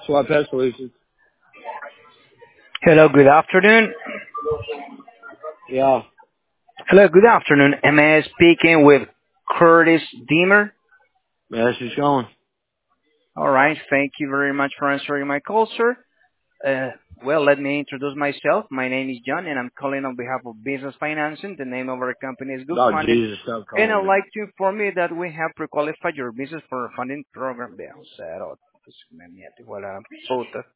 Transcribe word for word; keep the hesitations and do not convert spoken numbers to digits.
Swap Pest Solutions. Hello, good afternoon. Yeah. Hello, good afternoon. Am I speaking with Curtis Deemer? Yeah, that's who's going. All right, thank you very much for answering my call, sir. Uh, well, let me introduce myself. My name is John, and I'm calling on behalf of Business Financing. The name of our company is Good Oh, Funding. Jesus, stop And calling I'd me. like to inform you that we have pre-qualified your business for a funding program. Bem, zero. Voilà. Outra.